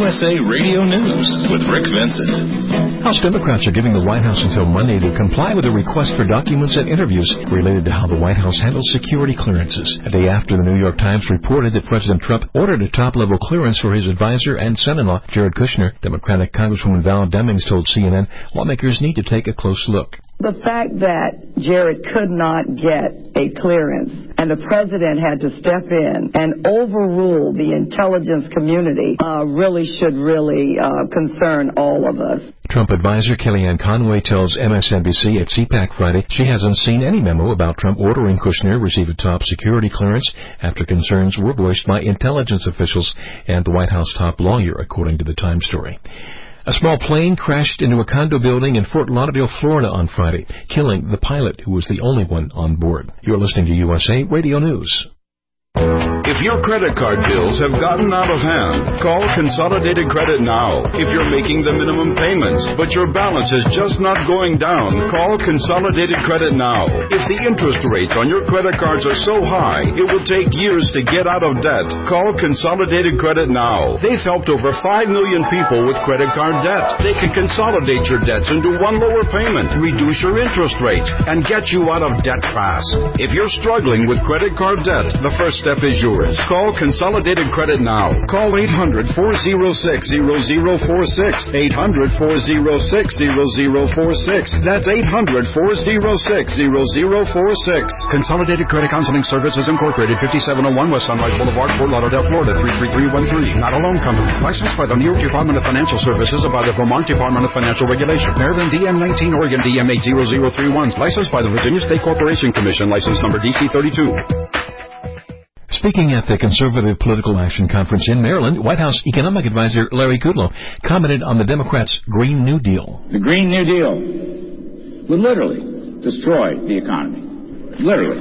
USA Radio News with Rick Vincent. House Democrats are giving the White House until Monday to comply with a request for documents and interviews related to how the White House handles security clearances. A day after the New York Times reported that President Trump ordered a top-level clearance for his advisor and son-in-law, Jared Kushner, Democratic Congresswoman Val Demings told CNN lawmakers need to take a close look. The fact that Jared could not get a clearance and the president had to step in and overrule the intelligence community should concern all of us. Trump advisor Kellyanne Conway tells MSNBC at CPAC Friday she hasn't seen any memo about Trump ordering Kushner receive a top security clearance after concerns were voiced by intelligence officials and the White House top lawyer, according to the Times story. A small plane crashed into a condo building in Fort Lauderdale, Florida on Friday, killing the pilot, who was the only one on board. You're listening to USA Radio News. If your credit card bills have gotten out of hand, call Consolidated Credit now. If you're making the minimum payments, but your balance is just not going down, call Consolidated Credit now. If the interest rates on your credit cards are so high, it will take years to get out of debt, call Consolidated Credit now. They've helped over 5 million people with credit card debt. They can consolidate your debts into one lower payment, reduce your interest rates, and get you out of debt fast. If you're struggling with credit card debt, the first step is yours. Call Consolidated Credit now. Call 800-406-0046. 800-406-0046. That's 800-406-0046. Consolidated Credit Counseling Services Incorporated, 5701 West Sunrise Boulevard, Fort Lauderdale, Florida, 33313. Not a loan company. Licensed by the New York Department of Financial Services and by the Vermont Department of Financial Regulation. Maryland DM19, Oregon DM80031. Licensed by the Virginia State Corporation Commission. License number DC32. Speaking at the Conservative Political Action Conference in Maryland, White House Economic Advisor Larry Kudlow commented on the Democrats' Green New Deal. The Green New Deal would literally destroy the economy. Literally.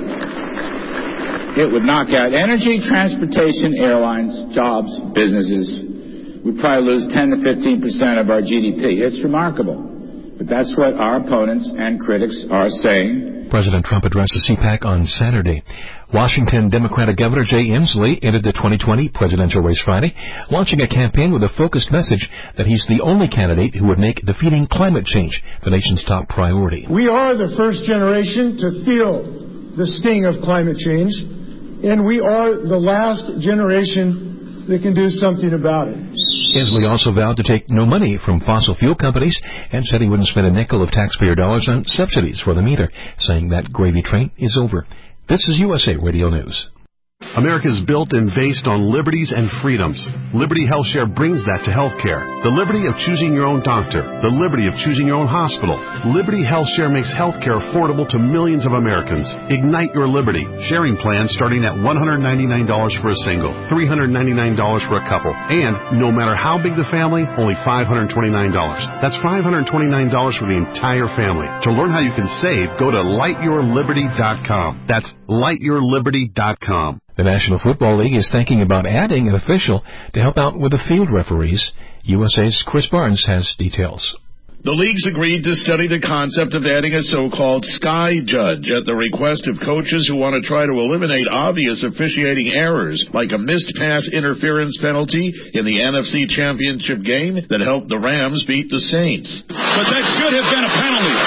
It would knock out energy, transportation, airlines, jobs, businesses. We'd probably lose 10 to 15% of our GDP. It's remarkable. But that's what our opponents and critics are saying. President Trump addressed the CPAC on Saturday. Washington Democratic Governor Jay Inslee entered the 2020 presidential race Friday, launching a campaign with a focused message that he's the only candidate who would make defeating climate change the nation's top priority. We are the first generation to feel the sting of climate change, and we are the last generation that can do something about it. Inslee also vowed to take no money from fossil fuel companies and said he wouldn't spend a nickel of taxpayer dollars on subsidies for the meter, saying that gravy train is over. This is USA Radio News. America is built and based on liberties and freedoms. Liberty HealthShare brings that to healthcare. The liberty of choosing your own doctor. The liberty of choosing your own hospital. Liberty HealthShare makes healthcare affordable to millions of Americans. Ignite your liberty. Sharing plans starting at $199 for a single, $399 for a couple, and no matter how big the family, only $529. That's $529 for the entire family. To learn how you can save, go to lightyourliberty.com. That's lightyourliberty.com. The National Football League is thinking about adding an official to help out with the field referees. USA's Chris Barnes has details. The leagues agreed to study the concept of adding a so-called sky judge at the request of coaches who want to try to eliminate obvious officiating errors, like a missed pass interference penalty in the NFC Championship game that helped the Rams beat the Saints. But that should have been a penalty.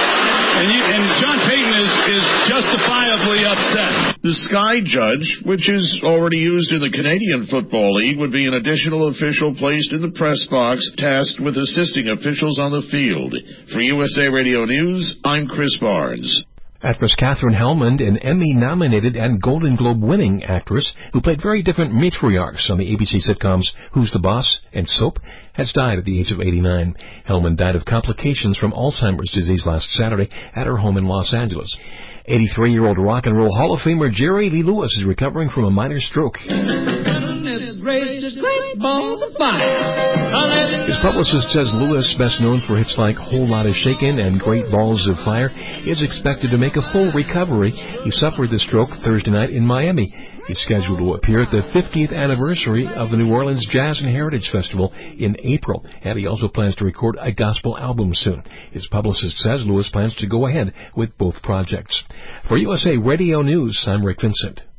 And John Payton is justifiably upset. The sky judge, which is already used in the Canadian Football League, would be an additional official placed in the press box tasked with assisting officials on the field. For USA Radio News, I'm Chris Barnes. Actress Katherine Hellman, an Emmy-nominated and Golden Globe-winning actress who played very different matriarchs on the ABC sitcoms Who's the Boss and Soap, has died at the age of 89. Hellman died of complications from Alzheimer's disease last Saturday at her home in Los Angeles. 83-year-old rock and roll Hall of Famer Jerry Lee Lewis is recovering from a minor stroke. His publicist says Lewis, best known for hits like Whole Lotta Shakin' and Great Balls of Fire, is expected to make a full recovery. He suffered the stroke Thursday night in Miami. He's scheduled to appear at the 50th anniversary of the New Orleans Jazz and Heritage Festival in April, and he also plans to record a gospel album soon. His publicist says Lewis plans to go ahead with both projects. For USA Radio News, I'm Rick Vincent.